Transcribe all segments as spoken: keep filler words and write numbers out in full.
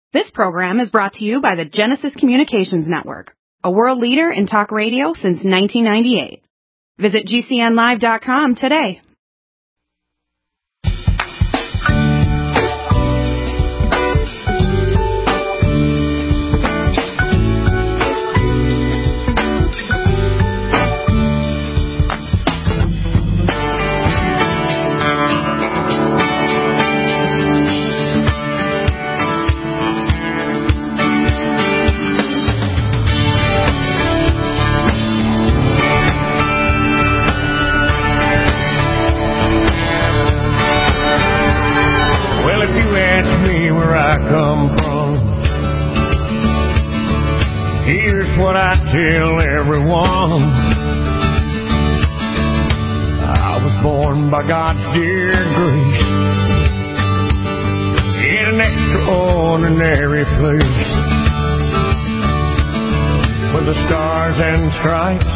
This program is brought to you by the Genesis Communications Network, a world leader in talk radio since nineteen ninety-eight. Visit G C N live dot com today. What I tell everyone, I was born by God's dear grace in an extraordinary place with the stars and stripes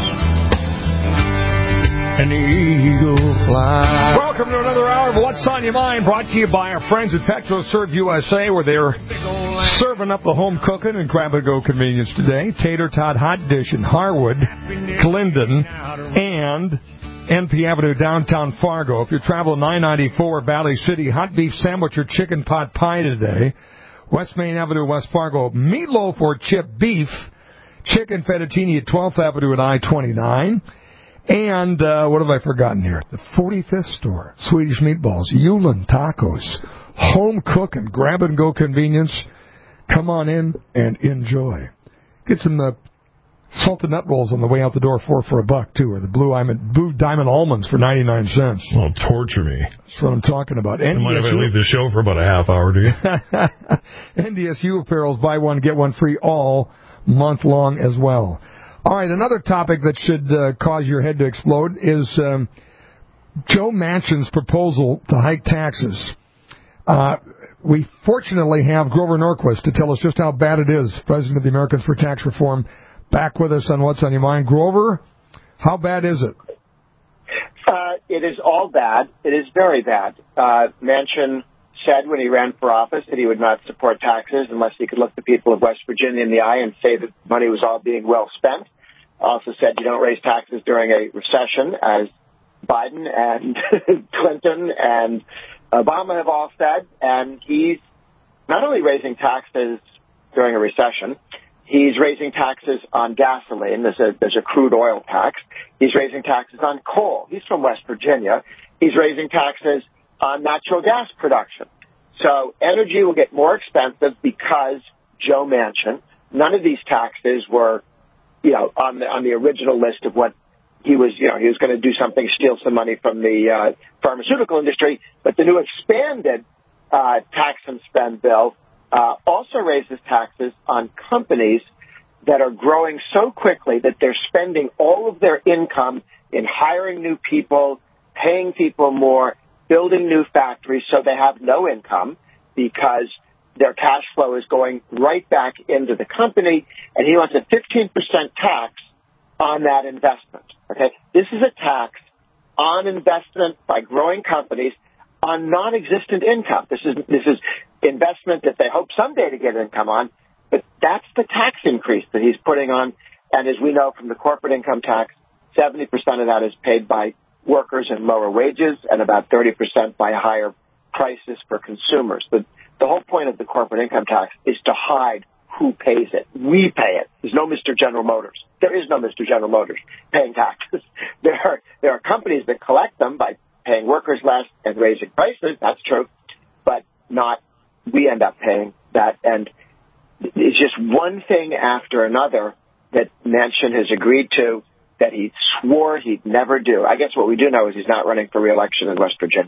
and the eagle flies. Welcome to another hour of What's on Your Mind, brought to you by our friends at PetroServe U S A, where they're serving up the home cooking and grab-and-go convenience today. Tater Tot Hot Dish in Harwood, Clinton, and N P Avenue, downtown Fargo. If you're traveling nine ninety-four Valley City, hot beef sandwich or chicken pot pie today. West Main Avenue, West Fargo, meatloaf or chip beef, chicken fettuccine at twelfth Avenue and I twenty-nine. And uh, what have I forgotten here? The forty-fifth store, Swedish meatballs, Yulin tacos, home cooking, grab-and-go convenience. Come on in and enjoy. Get some uh, salted nut rolls on the way out the door, four for a buck, too, or the blue diamond, blue diamond almonds for ninety-nine cents. Well, torture me. That's what I'm talking about. I might have to leave the show for about a half hour, do you? N D S U apparels, buy one, get one free all month long as well. All right, another topic that should uh, cause your head to explode is um, Joe Manchin's proposal to hike taxes. Uh, we fortunately have Grover Norquist to tell us just how bad it is, President of the Americans for Tax Reform, back with us on What's on Your Mind. Grover, how bad is it? Uh, it is all bad. It is very bad. Uh, Manchin said when he ran for office that he would not support taxes unless he could look the people of West Virginia in the eye and say that money was all being well spent. Also said you don't raise taxes during a recession, as Biden and Clinton and Obama have all said. And he's not only raising taxes during a recession, he's raising taxes on gasoline. There's a, there's a crude oil tax. He's raising taxes on coal. He's from West Virginia. He's raising taxes on natural gas production. So energy will get more expensive because Joe Manchin. None of these taxes were, you know, on the on the original list of what he was, you know, he was going to do something, steal some money from the uh, pharmaceutical industry. But the new expanded uh, tax and spend bill uh, also raises taxes on companies that are growing so quickly that they're spending all of their income in hiring new people, paying people more, building new factories, so they have no income because their cash flow is going right back into the company, and he wants a fifteen percent tax on that investment. Okay, this is a tax on investment by growing companies on non-existent income. This is this is investment that they hope someday to get income on, but that's the tax increase that he's putting on. And as we know from the corporate income tax, seventy percent of that is paid by workers and lower wages, and about thirty percent by higher prices for consumers. But the whole point of the corporate income tax is to hide who pays it. We pay it. There's no Mister General Motors. There is no Mister General Motors paying taxes. There are, there are companies that collect them by paying workers less and raising prices. That's true. But not, we end up paying that. And it's just one thing after another that Manchin has agreed to that he swore he'd never do. I guess what we do know is he's not running for re-election in West Virginia.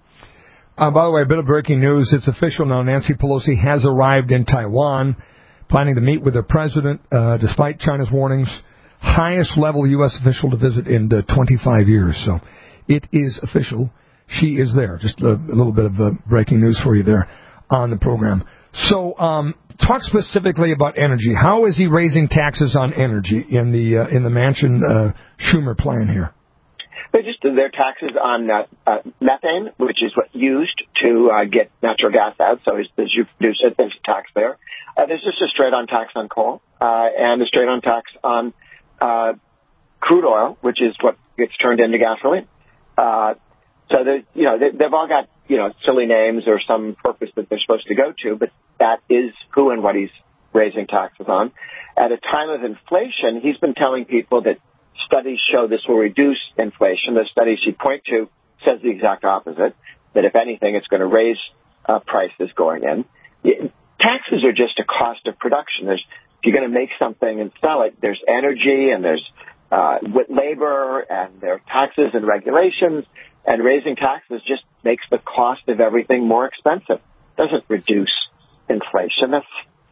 Uh, by the way, a bit of breaking news. It's official now. Nancy Pelosi has arrived in Taiwan, planning to meet with the president, uh, despite China's warnings. Highest level U S official to visit in uh, twenty-five years. So it is official. She is there. Just a, a little bit of uh, breaking news for you there on the program. So um, talk specifically about energy. How is he raising taxes on energy in the uh, in the Manchin uh, Schumer plan here? They just their taxes on uh, uh, methane, which is what used to uh, get natural gas out. So as you produce it, there's a tax there. Uh, there's just a straight-on tax on coal uh, and a straight-on tax on uh, crude oil, which is what gets turned into gasoline. Uh, so, you know, they, they've all got, you know, silly names or some purpose that they're supposed to go to, but that is who and what he's raising taxes on. At a time of inflation, he's been telling people that studies show this will reduce inflation. The studies you point to says the exact opposite, that if anything, it's going to raise uh, prices going in. Taxes are just a cost of production. There's, if you're going to make something and sell it, there's energy and there's uh, labor and there are taxes and regulations, and raising taxes just makes the cost of everything more expensive. It doesn't reduce inflation. That's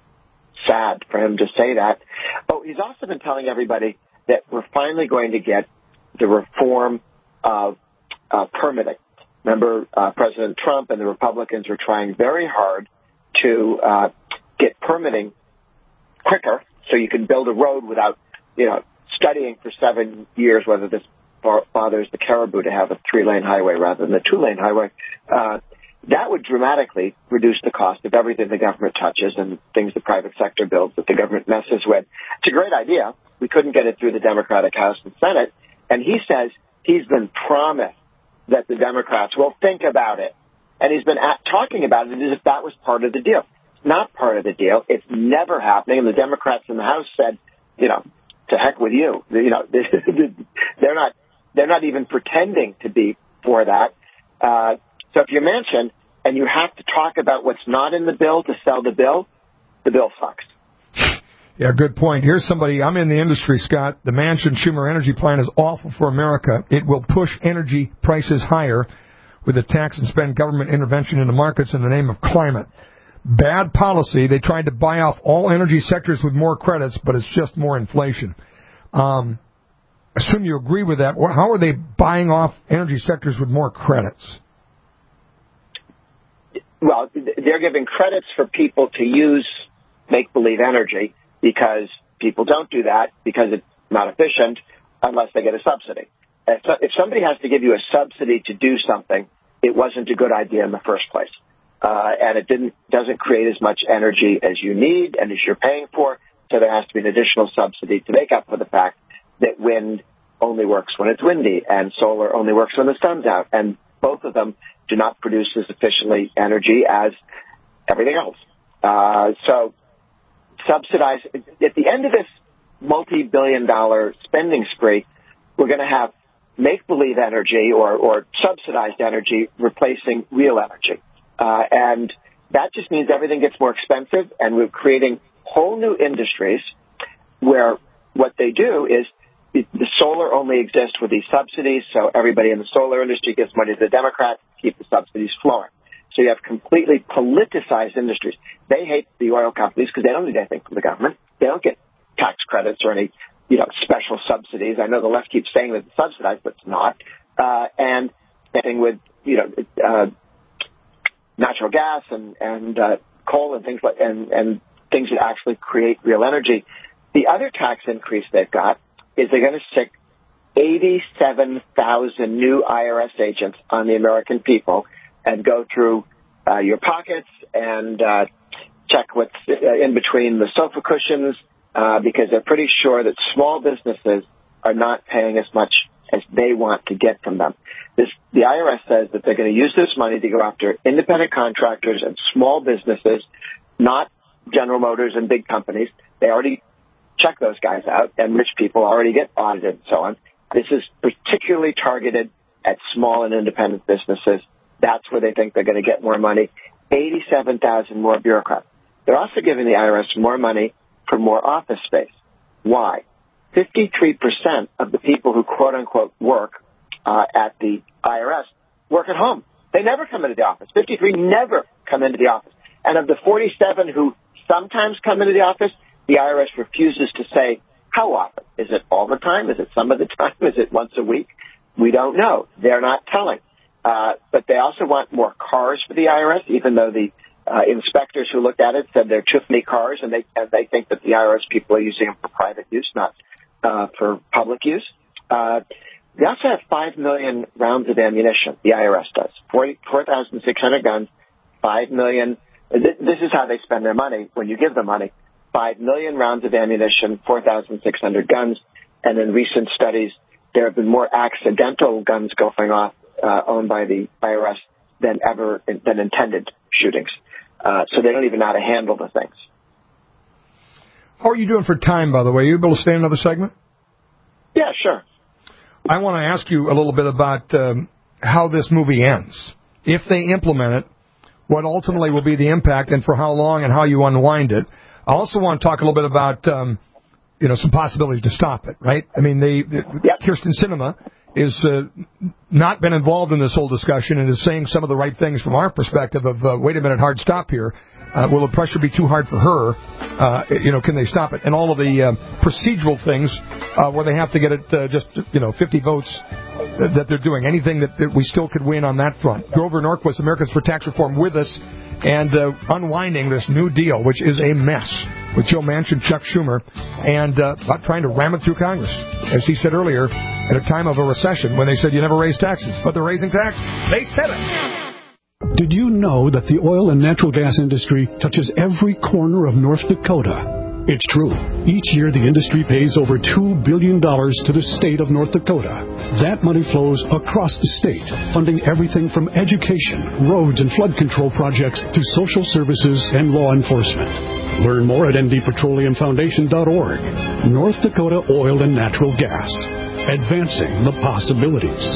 sad for him to say that. But he's also been telling everybody that we're finally going to get the reform of uh, permitting. Remember, uh, President Trump and the Republicans were trying very hard to uh, get permitting quicker so you can build a road without, you know, studying for seven years whether this bothers the caribou to have a three-lane highway rather than a two-lane highway. Uh, that would dramatically reduce the cost of everything the government touches and things the private sector builds that the government messes with. It's a great idea. We couldn't get it through the Democratic House and Senate. And he says he's been promised that the Democrats will think about it. And he's been at, talking about it as if that was part of the deal. It's not part of the deal. It's never happening. And the Democrats in the House said, you know, to heck with you. You know, they're not, they're not even pretending to be for that. Uh, so if you're Manchin and you have to talk about what's not in the bill to sell the bill, the bill sucks. Yeah, good point. Here's somebody, I'm in the industry, Scott. The Manchin-Schumer energy plan is awful for America. It will push energy prices higher with a tax and spend government intervention in the markets in the name of climate. Bad policy. They tried to buy off all energy sectors with more credits, but it's just more inflation. Um, assume you agree with that. How are they buying off energy sectors with more credits? Well, they're giving credits for people to use make-believe energy because people don't do that because it's not efficient unless they get a subsidy. If somebody has to give you a subsidy to do something, it wasn't a good idea in the first place. Uh, and it didn't, doesn't create as much energy as you need and as you're paying for, so there has to be an additional subsidy to make up for the fact that wind only works when it's windy and solar only works when the sun's out. And both of them do not produce as efficiently energy as everything else. Uh, so subsidize, at the end of this multi-billion dollar spending spree, we're going to have make-believe energy or, or subsidized energy replacing real energy. Uh, and that just means everything gets more expensive, and we're creating whole new industries where what they do is the, the solar only exists with these subsidies, so everybody in the solar industry gives money to the Democrats to keep the subsidies flowing. So you have completely politicized industries. They hate the oil companies because they don't need anything from the government. They don't get tax credits or any, you know, special subsidies. I know the left keeps saying that it's subsidized, but it's not. Uh, and anything with, you know, uh, natural gas and, and uh, coal and things like and, and things that actually create real energy. The other tax increase they've got is they're going to stick eighty-seven thousand new I R S agents on the American people and go through uh, your pockets and uh, check what's in between the sofa cushions uh, because they're pretty sure that small businesses are not paying as much as they want to get from them. This, the I R S says that they're going to use this money to go after independent contractors and small businesses, not General Motors and big companies. They already check those guys out, and rich people already get audited and so on. This is particularly targeted at small and independent businesses. That's where they think they're going to get more money. eighty-seven thousand more bureaucrats. They're also giving the I R S more money for more office space. Why? fifty-three percent of the people who quote-unquote work uh, at the I R S work at home. They never come into the office. fifty-three never come into the office. And of the forty-seven who sometimes come into the office, the I R S refuses to say how often. Is it all the time? Is it some of the time? Is it once a week? We don't know. They're not telling. Uh, but they also want more cars for the I R S, even though the uh, inspectors who looked at it said there are too many cars, and they and they think that the I R S people are using them for private use, not uh, for public use. Uh, they also have five million rounds of ammunition, the I R S does. four thousand six hundred guns, five million This is how they spend their money when you give them money. Five million rounds of ammunition, four thousand six hundred guns, and in recent studies, there have been more accidental guns going off uh, owned by the I R S than ever than intended shootings. Uh, so they don't even know how to handle the things. How are you doing for time, by the way? Are you able to stay another segment? Yeah, sure. I want to ask you a little bit about um, how this movie ends. If they implement it, what ultimately will be the impact and for how long and how you unwind it. I also want to talk a little bit about, um, you know, some possibilities to stop it, right? I mean, they, they yep. Kyrsten Sinema is uh, not been involved in this whole discussion and is saying some of the right things from our perspective of, uh, wait a minute, hard stop here. Uh, will the pressure be too hard for her? Uh, you know, can they stop it? And all of the uh, procedural things uh, where they have to get it uh, just, you know, fifty votes uh, that they're doing. Anything that, that we still could win on that front. Grover Norquist, Americans for Tax Reform, with us and uh, unwinding this New Deal, which is a mess, with Joe Manchin, Chuck Schumer, and uh, about trying to ram it through Congress. As he said earlier, at a time of a recession when they said you never raise taxes, but they're raising taxes. They said it. Did you know that the oil and natural gas industry touches every corner of North Dakota? It's true. Each year, the industry pays over two billion dollars to the state of North Dakota. That money flows across the state, funding everything from education, roads, and flood control projects to social services and law enforcement. Learn more at n d petroleum foundation dot org. North Dakota Oil and Natural Gas. Advancing the possibilities.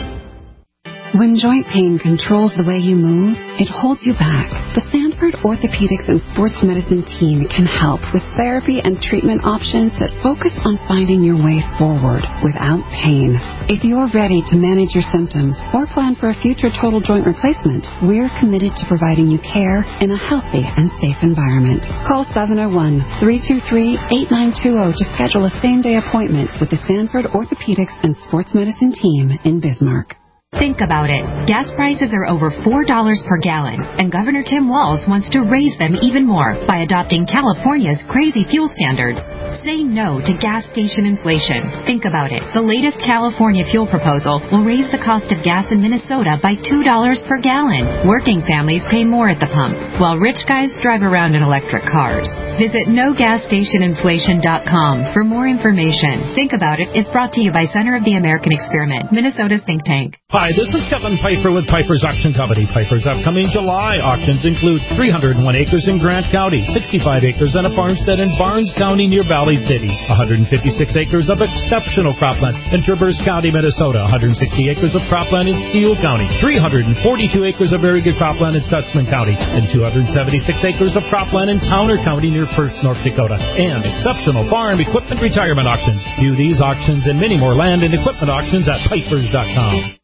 When joint pain controls the way you move, it holds you back. The Sanford Orthopedics and Sports Medicine team can help with therapy and treatment options that focus on finding your way forward without pain. If you're ready to manage your symptoms or plan for a future total joint replacement, we're committed to providing you care in a healthy and safe environment. Call seven oh one, three two three, eight nine two zero to schedule a same-day appointment with the Sanford Orthopedics and Sports Medicine team in Bismarck. Think about it. Gas prices are over four dollars per gallon, and Governor Tim Walz wants to raise them even more by adopting California's crazy fuel standards. Say no to gas station inflation. Think about it. The latest California fuel proposal will raise the cost of gas in Minnesota by two dollars per gallon. Working families pay more at the pump, while rich guys drive around in electric cars. Visit no gas station inflation dot com for more information. Think About It is brought to you by Center of the American Experiment, Minnesota's think tank. Hi, this is Kevin Piper with Piper's Auction Company. Piper's upcoming July auctions include three hundred one acres in Grant County, sixty-five acres and a farmstead in Barnes County near Valley City, one hundred fifty-six acres of exceptional cropland in Traverse County, Minnesota, one hundred sixty acres of cropland in Steele County, three hundred forty-two acres of very good cropland in Stutzman County, and two hundred seventy-six acres of cropland in Towner County near First, North Dakota, and exceptional farm equipment retirement auctions. View these auctions and many more land and equipment auctions at Pipers dot com.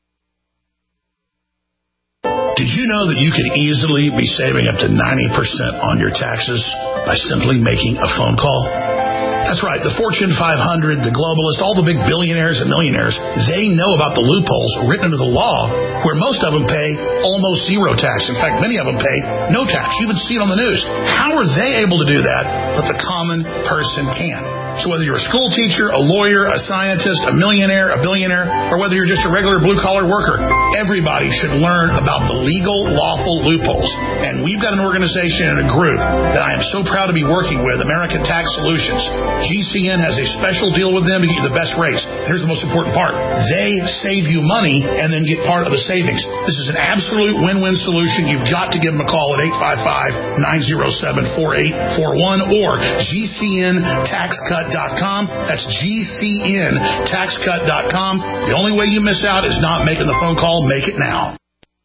Did you know that you could easily be saving up to ninety percent on your taxes by simply making a phone call? That's right. The Fortune five hundred, the globalists, all the big billionaires and millionaires, they know about the loopholes written into the law where most of them pay almost zero tax. In fact, many of them pay no tax. You even see it on the news. How are they able to do that, but the common person can't? So whether you're a school teacher, a lawyer, a scientist, a millionaire, a billionaire, or whether you're just a regular blue-collar worker, everybody should learn about the legal, lawful loopholes. And we've got an organization and a group that I am so proud to be working with, American Tax Solutions. G C N has a special deal with them to get you the best rates. Here's the most important part. They save you money and then get part of the savings. This is an absolute win-win solution. You've got to give them a call at eight five five, nine oh seven, four eight four one or G C N tax cut dot com. That's G C N tax cut dot com. The only way you miss out is not making the phone call. Make it now.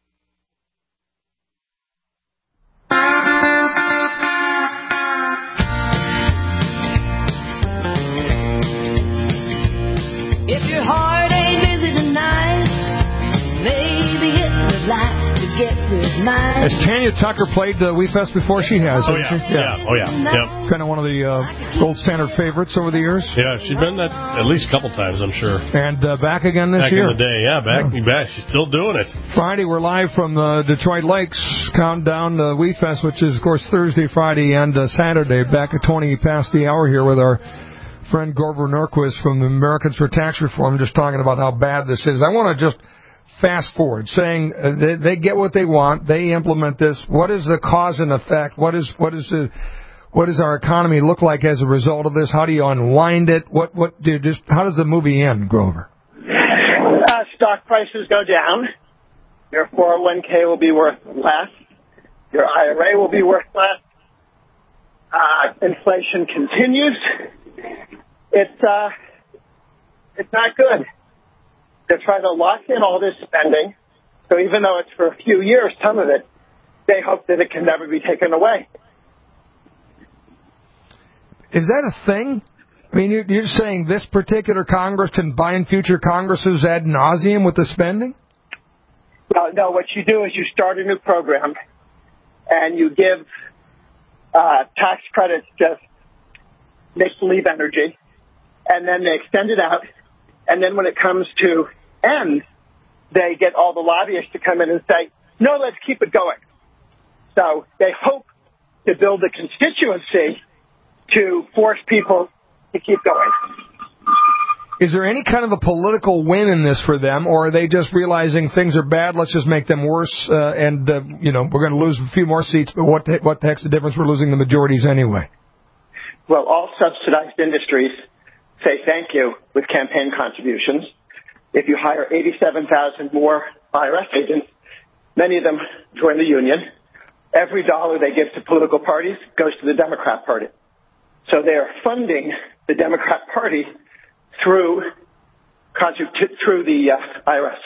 If your heart ain't busy tonight, maybe it would like to get with mine. Has Tanya Tucker played uh, We Fest before? She has. Oh, yeah. She? yeah. yeah. Oh, yeah. Yep. Kind of one of the uh, gold standard favorites over the years. Yeah, she's been that at least a couple times, I'm sure. And uh, back again this back year. Back in the day, yeah. Back, yeah. back. She's still doing it. Friday, we're live from the Detroit Lakes, counting down the We Fest, which is, of course, Thursday, Friday, and uh, Saturday. Back at twenty past the hour here with our friend Grover Norquist from the Americans for Tax Reform, just talking about how bad this is. I want to just fast forward, saying uh, they, they get what they want, they implement this. What is the cause and effect? What is what is the what does our economy look like as a result of this? How do you unwind it? What what do you just how does the movie end, Grover? Uh, stock prices go down. Your four oh one k will be worth less. Your I R A will be worth less. Uh, inflation continues. It's uh, it's not good. They're trying to lock in all this spending, so even though it's for a few years, some of it, they hope that it can never be taken away. Is that a thing? I mean, you're, you're saying this particular Congress can bind future Congresses ad nauseum with the spending? No, no, what you do is you start a new program, and you give uh, tax credits to make-believe energy, and then they extend it out, and then when it comes to end, they get all the lobbyists to come in and say, no, let's keep it going. So they hope to build a constituency to force people to keep going. Is there any kind of a political win in this for them, or are they just realizing things are bad, let's just make them worse, uh, and, uh, you know, we're going to lose a few more seats, but what the, what the heck's the difference? We're losing the majorities anyway. Well, all subsidized industries say thank you with campaign contributions. If you hire eighty-seven thousand more I R S agents, many of them join the union. Every dollar they give to political parties goes to the Democrat Party. So they are funding the Democrat Party through through the uh, I R S.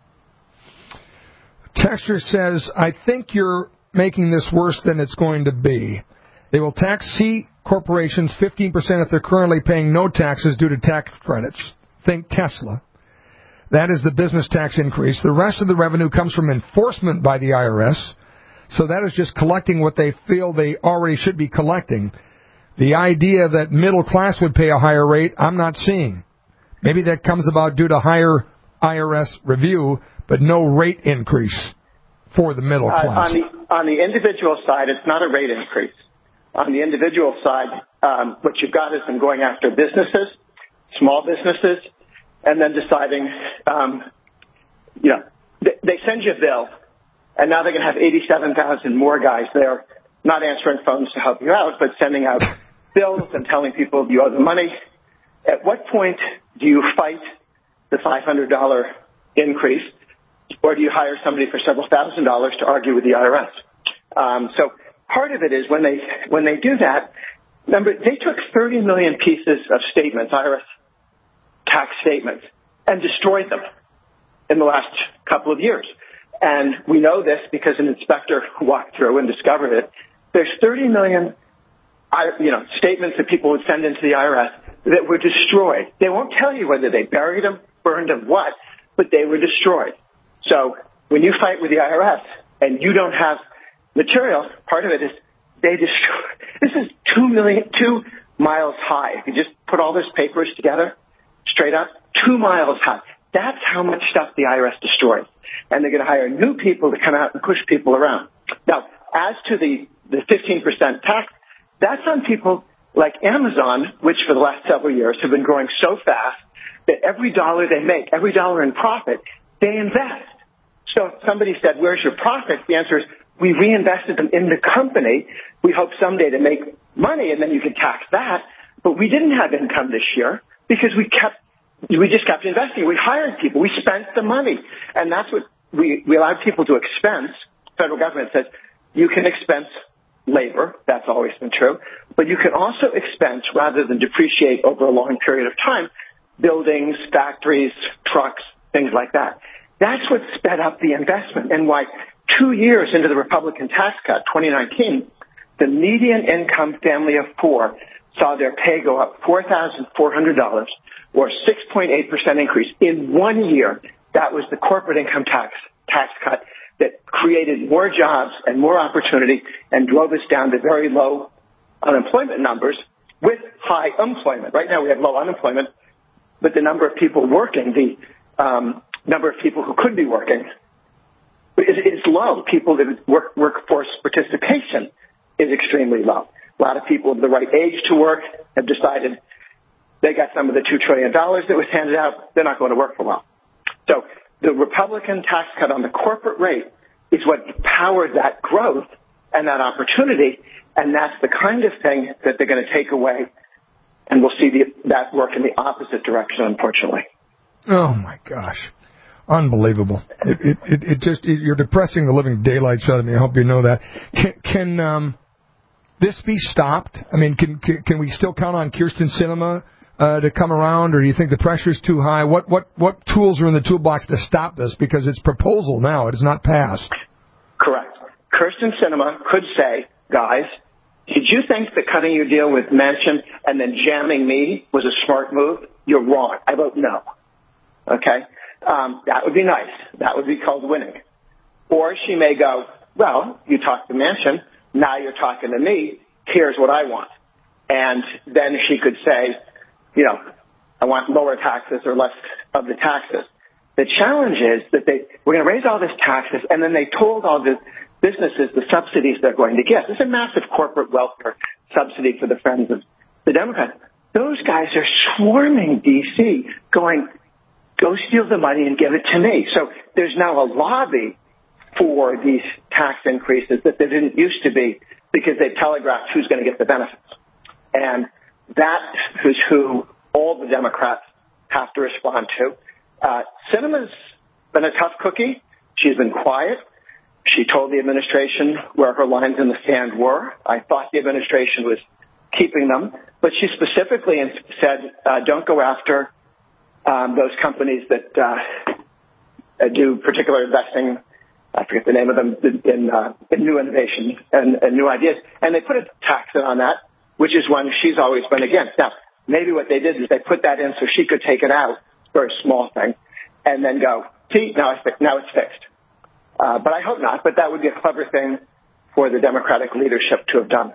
Texture says, I think you're making this worse than it's going to be. They will tax C corporations fifteen percent if they're currently paying no taxes due to tax credits. Think Tesla. That is the business tax increase. The rest of the revenue comes from enforcement by the I R S. So that is just collecting what they feel they already should be collecting. The idea that middle class would pay a higher rate, I'm not seeing. Maybe that comes about due to higher I R S review, but no rate increase for the middle class. Uh, on the on the individual side, it's not a rate increase. On the individual side, um, what you've got is them going after businesses, small businesses, and then deciding, um, you know, they, they send you a bill, and now they're going to have eighty-seven thousand more guys there, not answering phones to help you out, but sending out bills and telling people you owe them money. At what point do you fight the five hundred dollars increase, or do you hire somebody for several thousand dollars to argue with the I R S? Um, so part of it is when they when they do that, remember, they took thirty million pieces of statements, I R S tax statements, and destroyed them in the last couple of years. And we know this because an inspector walked through and discovered it. There's thirty million you know, statements that people would send into the I R S that were destroyed. They won't tell you whether they buried them, burned them, what, but they were destroyed. So when you fight with the I R S and you don't have material, part of it is they destroy. This is two million, two miles high. If you just put all those papers together, straight up, two miles high. That's how much stuff the I R S destroys. And they're going to hire new people to come out and push people around. Now, as to the, the fifteen percent tax, that's on people like Amazon, which for the last several years have been growing so fast that every dollar they make, every dollar in profit, they invest. So if somebody said, where's your profit? The answer is, we reinvested them in the company. We hope someday to make money, and then you can tax that. But we didn't have income this year because we kept, we just kept investing. We hired people. We spent the money. And that's what we, we allowed people to expense. Federal government says, you can expense labor. That's always been true. But you can also expense, rather than depreciate over a long period of time, buildings, factories, trucks, things like that. That's what sped up the investment, and why two years into the Republican tax cut, twenty nineteen, the median income family of four saw their pay go up four thousand four hundred dollars, or six point eight percent increase in one year. That was the corporate income tax tax cut that created more jobs and more opportunity and drove us down to very low unemployment numbers with high employment. Right now we have low unemployment, but the number of people working, the um, number of people who could be working is, is low. People that work, workforce participation is extremely low. A lot of people of the right age to work have decided they got some of the two trillion dollars that was handed out. They're not going to work for a while. So the Republican tax cut on the corporate rate is what powered that growth and that opportunity, and that's the kind of thing that they're going to take away, and we'll see the, that work in the opposite direction, unfortunately. Oh, my gosh. Unbelievable. It, it, it, it just, it, you're depressing the living daylights out of me. I hope you know that. Can, can um, this be stopped? I mean, can, can, can we still count on Kyrsten Sinema uh, to come around, or do you think the pressure's too high? What, what, what tools are in the toolbox to stop this? Because it's proposal now. It is not passed. Correct. Kyrsten Sinema could say, guys, did you think that cutting your deal with Manchin and then jamming me was a smart move? You're wrong. I vote no. Okay? Um, that would be nice. That would be called winning. Or she may go, well, you talked to Manchin. Now you're talking to me. Here's what I want. And then she could say, you know, I want lower taxes or less of the taxes. The challenge is that they, we're going to raise all this taxes, and then they told all the businesses the subsidies they're going to get. This is a massive corporate welfare subsidy for the friends of the Democrats. Those guys are swarming D C going, go steal the money and give it to me. So there's now a lobby for these tax increases that there didn't used to be because they telegraphed who's going to get the benefits. And that is who all the Democrats have to respond to. Uh, Sinema's been a tough cookie. She's been quiet. She told the administration where her lines in the sand were. I thought the administration was keeping them. But she specifically said, uh, don't go after um, those companies that uh, do particular investing. I forget the name of them, in, uh, in new innovation and, and new ideas. And they put a tax in on that, which is one she's always been against. Now, maybe what they did is they put that in so she could take it out, very small thing, and then go, see, now it's, now it's fixed. Uh, but I hope not, but that would be a clever thing for the Democratic leadership to have done.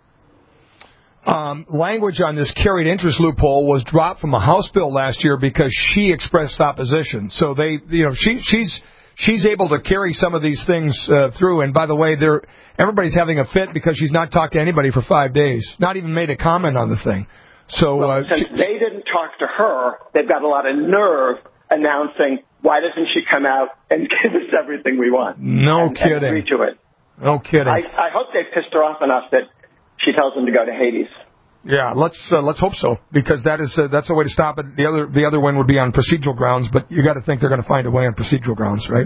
Um, language on this carried interest loophole was dropped from a House bill last year because she expressed opposition. So they, you know, she, she's she's able to carry some of these things uh, through. And by the way, they're, everybody's having a fit because she's not talked to anybody for five days, not even made a comment on the thing. So well, uh, since she, they didn't talk to her, they've got a lot of nerve announcing, why doesn't she come out and give us everything we want? No and, kidding. And agree to it. No kidding. I, I hope they pissed her off enough that she tells them to go to Hades. Yeah, let's uh, let's hope so, because that is uh, that's a way to stop it. The other the other one would be on procedural grounds, but you got to think they're going to find a way on procedural grounds, right?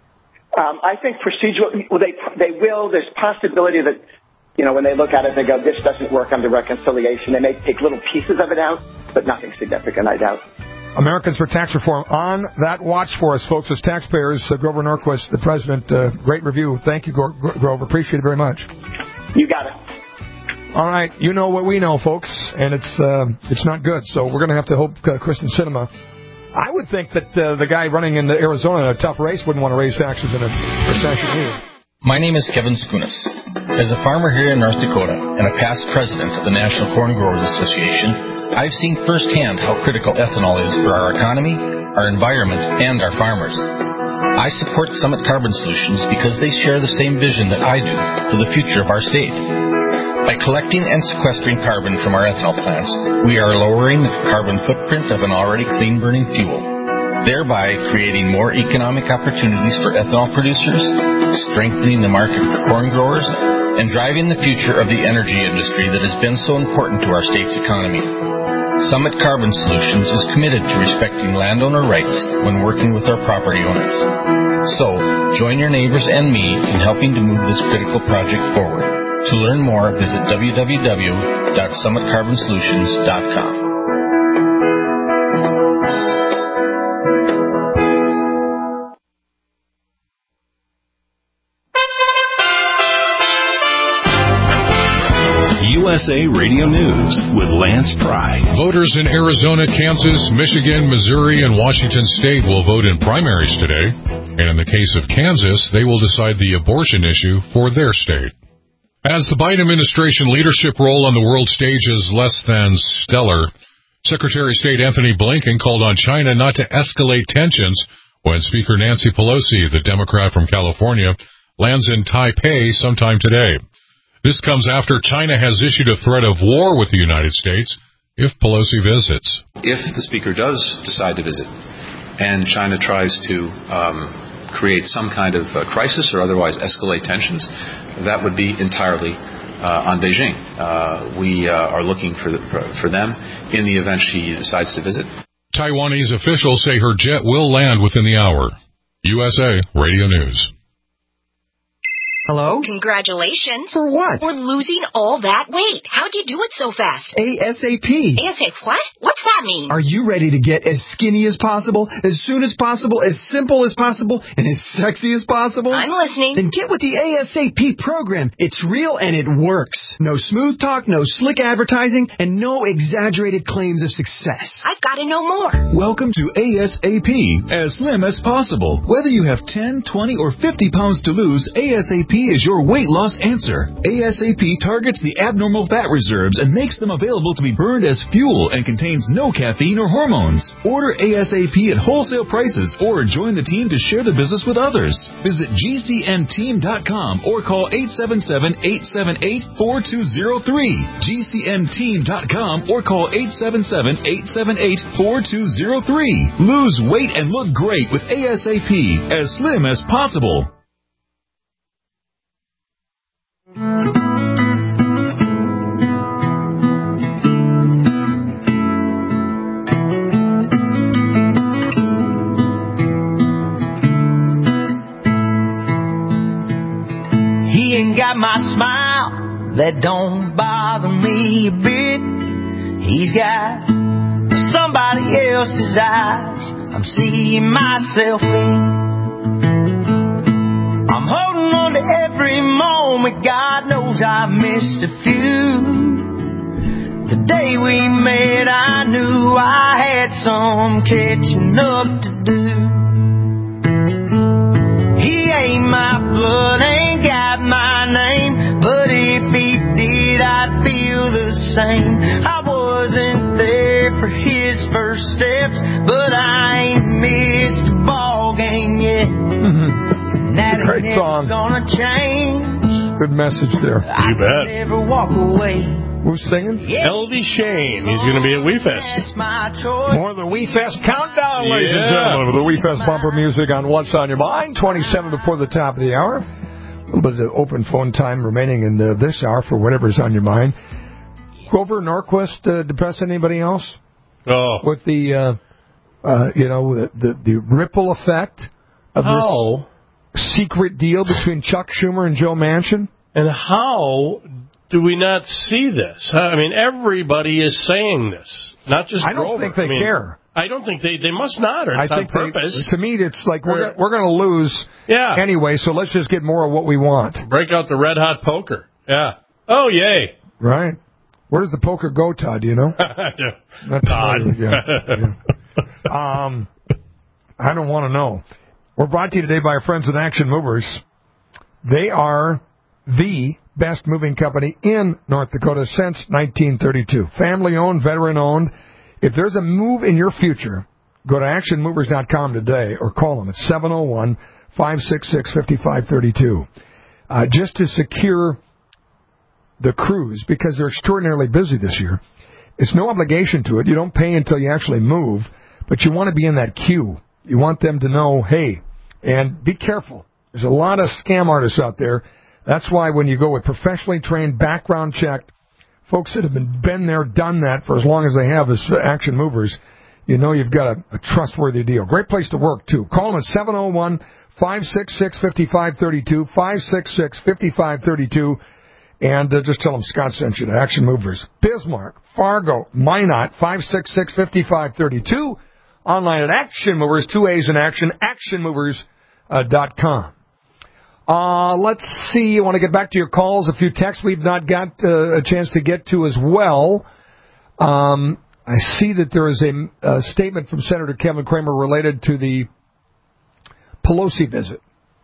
Um, I think procedural. Well, they they will. There's possibility that, you know, when they look at it, they go, this doesn't work under reconciliation. They may take little pieces of it out, but nothing significant, I doubt. Americans for Tax Reform on that watch for us, folks, as taxpayers. Uh, Grover Norquist, the president, uh, great review. Thank you, Gro- Grover. Appreciate it very much. You got it. All right, you know what we know, folks, and it's uh, it's not good. So we're going to have to hope uh, Kyrsten Sinema. I would think that uh, the guy running in Arizona in a tough race wouldn't want to raise taxes in a recession either. My name is Kevin Skunas. As a farmer here in North Dakota and a past president of the National Corn Growers Association, I've seen firsthand how critical ethanol is for our economy, our environment, and our farmers. I support Summit Carbon Solutions because they share the same vision that I do for the future of our state. By collecting and sequestering carbon from our ethanol plants, we are lowering the carbon footprint of an already clean-burning fuel, thereby creating more economic opportunities for ethanol producers, strengthening the market for corn growers, and driving the future of the energy industry that has been so important to our state's economy. Summit Carbon Solutions is committed to respecting landowner rights when working with our property owners. So, join your neighbors and me in helping to move this critical project forward. To learn more, visit w w w dot summit carbon solutions dot com. U S A Radio News with Lance Pry. Voters in Arizona, Kansas, Michigan, Missouri, and Washington State will vote in primaries today. And in the case of Kansas, they will decide the abortion issue for their state. As the Biden administration leadership role on the world stage is less than stellar, Secretary of State Anthony Blinken called on China not to escalate tensions when Speaker Nancy Pelosi, the Democrat from California, lands in Taipei sometime today. This comes after China has issued a threat of war with the United States if Pelosi visits. If the Speaker does decide to visit, and China tries to um, create some kind of uh, crisis or otherwise escalate tensions, that would be entirely uh, on Beijing. Uh, we uh, are looking for, the, for them in the event she decides to visit. Taiwanese officials say her jet will land within the hour. U S A Radio News. Hello? Congratulations. For what? For losing all that weight. How'd you do it so fast? ASAP. ASAP what? What's that mean? Are you ready to get as skinny as possible, as soon as possible, as simple as possible, and as sexy as possible? I'm listening. Then get with the ASAP program. It's real and it works. No smooth talk, no slick advertising, and no exaggerated claims of success. I've got to know more. Welcome to ASAP, as slim as possible. Whether you have ten, twenty, or fifty pounds to lose, ASAP is your weight loss answer. ASAP targets the abnormal fat reserves and makes them available to be burned as fuel and contains no caffeine or hormones. Order ASAP at wholesale prices or join the team to share the business with others. Visit G C N team dot com or call eight seven seven, eight seven eight, four two zero three. G C N team dot com or call eight seven seven, eight seven eight, four two zero three. Lose weight and look great with ASAP, as slim as possible. He ain't got my smile, that don't bother me a bit. He's got somebody else's eyes I'm seeing myself in. I'm holding on to every moment, God knows I've missed a few. The day we met I knew I had some catching up to do. He ain't my blood, ain't got my name, but if he did I'd feel the same. I wasn't there for his first steps, but I ain't missed a ball game yet. Mm-hmm. That Great ain't song. Gonna change. Good message there. You bet. Never walk away. Who's singing? L D Shane. He's going to be at WeFest. More of the WeFest countdown, yeah. ladies and gentlemen, with the WeFest bumper music on What's on Your Mind. twenty-seven before the top of the hour. A little bit of open phone time remaining in the, this hour for whatever's on your mind. Grover Norquist, uh, depress anybody else? Oh. With the, uh, uh, you know, the, the, the ripple effect of how? this secret deal between Chuck Schumer and Joe Manchin? And how do we not see this? I mean, everybody is saying this, not just I don't Grover. think they I mean, care. I don't think they, they must not, or it's I on think purpose. They, to me, it's like we're, we're going to lose yeah. anyway, so let's just get more of what we want. Break out the red hot poker. Yeah. Oh, yay. Right. Where does the poker go, Todd? Do you know? That's Todd. Yeah, yeah. Um, I don't want to know. We're brought to you today by our friends at Action Movers. They are the best moving company in North Dakota since nineteen thirty-two. Family-owned, veteran-owned. If there's a move in your future, go to action movers dot com today or call them at seven oh one, five six six, five five three two. Uh, just to secure the crews, because they're extraordinarily busy this year. It's no obligation to it. You don't pay until you actually move, but you want to be in that queue. You want them to know, hey, and be careful. There's a lot of scam artists out there. That's why when you go with professionally trained, background checked, folks that have been, been there, done that for as long as they have as Action Movers, you know you've got a, a trustworthy deal. Great place to work, too. Call them at seven oh one, five six six, five five three two, five six six, five five three two, and uh, just tell them Scott sent you to Action Movers. Bismarck, Fargo, Minot, five six six, five five three two. Online at Action Movers, two A's in action, action movers dot com. Uh, let's see. I want to get back to your calls. A few texts we've not got uh, a chance to get to as well. Um, I see that there is a, a statement from Senator Kevin Cramer related to the Pelosi visit.